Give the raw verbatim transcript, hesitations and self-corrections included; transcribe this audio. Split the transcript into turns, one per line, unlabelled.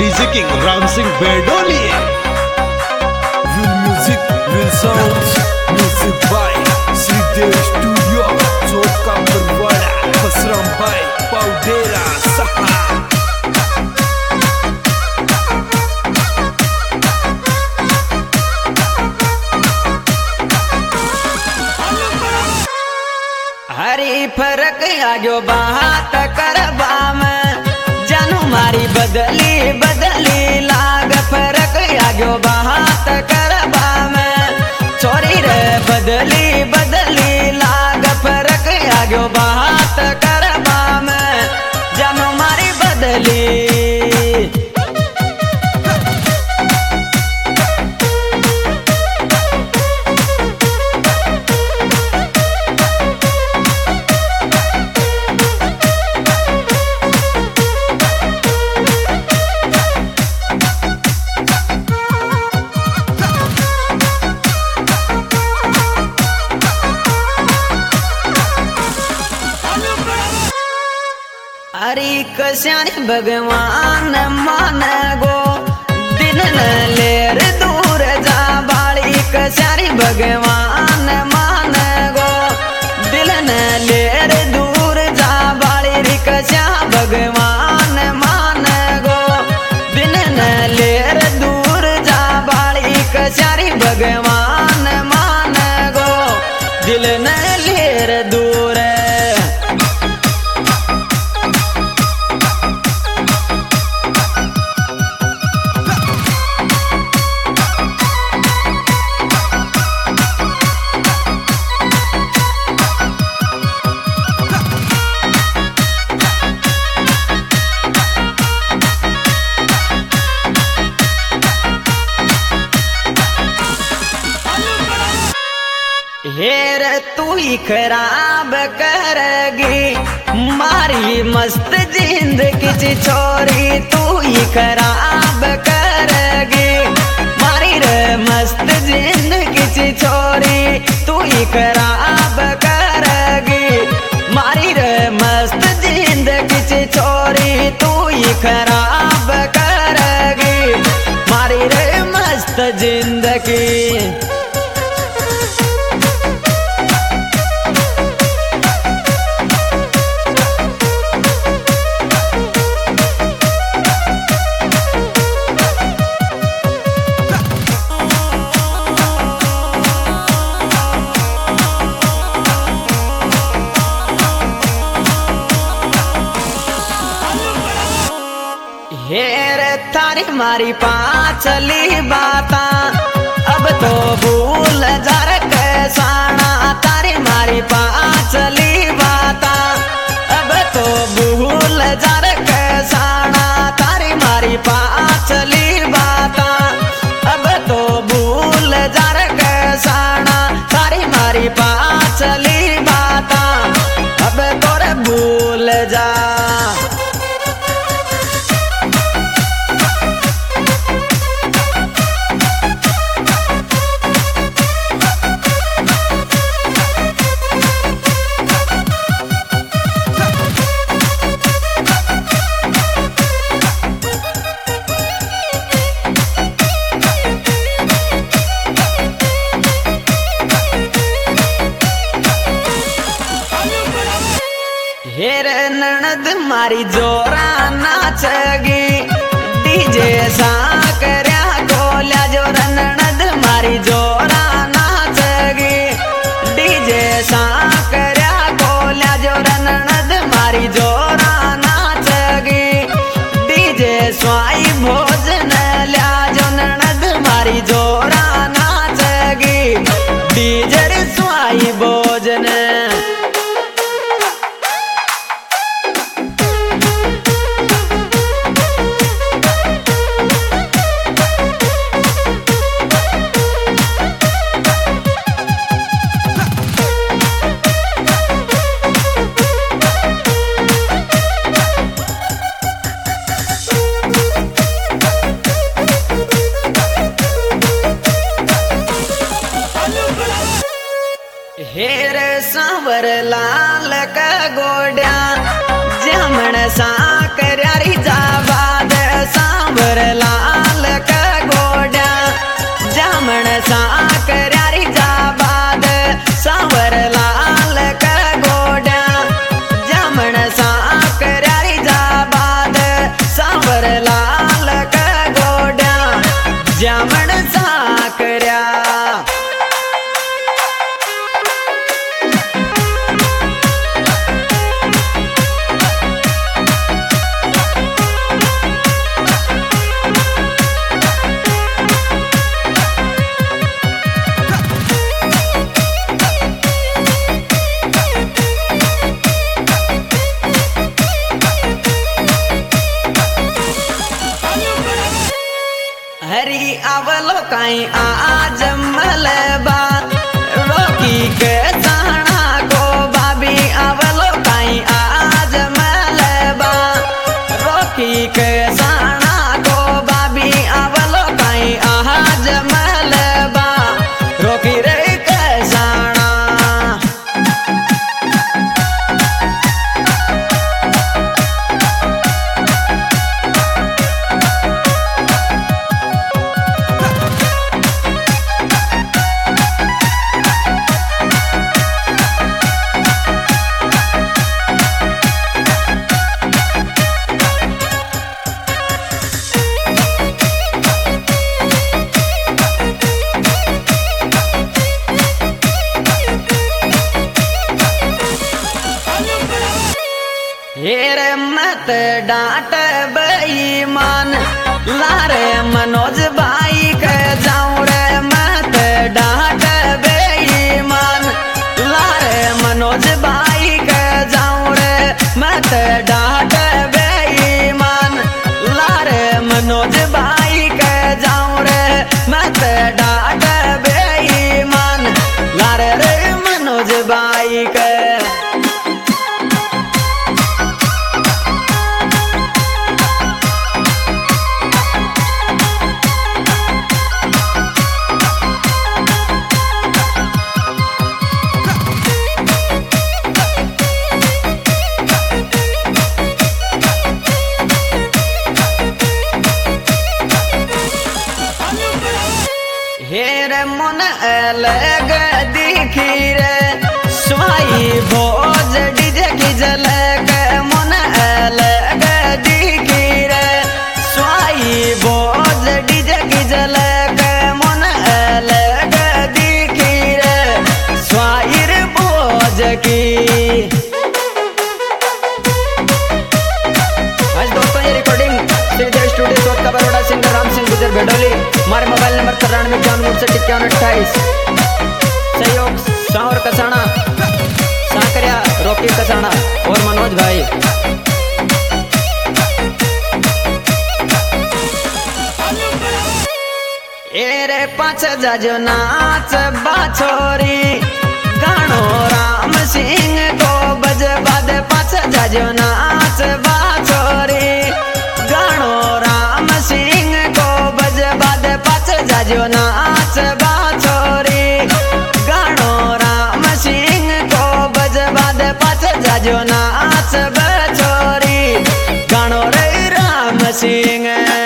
DJ king Ram Singh Bedoli.
Real music, real sounds, music by Sridev Studio, Chowka Barwada, Basram Bhai, Paudera, Saha.
हरी फरक आजो बात करबा में जानू मारी बदली बदली लाग फरक आजो बात करबा में चोरी रे बदली बदली लाग फरक आजो बात करबा में जानू मारी बदली। हरी कश्यानी भगवान मान गो दिन न लेर दूर जा बाड़ी कश्यानी भगवान मान गो दिल न लेर दूर जा बाड़ी री कश्या भगवान मान गो दिन न लेर दूर जा बाड़ी कश्यारी भगवान मान गो दिल न लेर दूर। हेर तू ही खराब करेगी मारी मस्त जिंदगी ची छोरी तू ही खराब करेगी मारी रे मस्त जिंदगी ची छोरी तू ही खराब करेगी मारी रे मस्त जिंदगी ची छोरी तू ही खराब करेगी मारी रे मस्त जिंदगी। हेर थारी मारी पांचली बाता अब तो भूल जा रे साना तारी मारी पांचली बाता अब तो भूल जा रे साना तारी मारी पांचली बाता अब तो भूल जा रे साना तारी मारी पांचली बाता अब तो रे भूल जा। हेर ननद मारी जोरा नाचगी डीजे सा करया गोल्या जोरा ननद मारी जोरा नाचगी डीजे सा करया गोल्या जोरा ननद मारी जोरा नाचगी डीजे स्वाई भोजन ल्या जो ननद मारी जोरा नाचगी डीजे स्वाई भोजन। हेर सांवर लाल का गोड्या जमण सा करयारी जाबाद सांवर हरी आवलो काई आज मलबा रोकी के साणा को भाभी आवलो काई आज मलबा रोकी के साणा को भाभी आवलो काई आज मलबा रोकी रे के साणा हेरे मत डांट बेईमान लारे मनोज भाई के जाऊं रे मत डांट बेईमान लारे मनोज भाई के जाऊं रे मत डांट बेईमान लारे मनोज भाई के जाऊं रे मत डांट बेईमान लारे रे मनोज भाई के हेर मन अलग दिखी रे स्वाई भोज डीजे की झलक मन अलग दिखी रे स्वाई भोज डीजे की झलक मन अलग दिखी रे स्वाई भोज की आज दोस्तों ये रिकॉर्डिंग श्रीदेव स्टूडियो चौथ का बड़ोड़ा सिंगर राम सिंह गुजर भेडोली हमारे मोबाइल नंबर तिरानवे इक्यावन उनसठ इक्यावन अट्ठाईस सहयोग सावर कसाना साकरिया रोकी कसाना और मनोज भाई एरे पाँच जाजो नाच बाछोरी गानो राम सिंह को बज बाद पाँच जाजो नाच बाछोरी गानो राम सिंह को बज बाद पाँच जाजो नाच बाछोरी गानो राम सिंह को बज बाद पाँच जाजो नाच बाछोरी गानो रे राम सिंह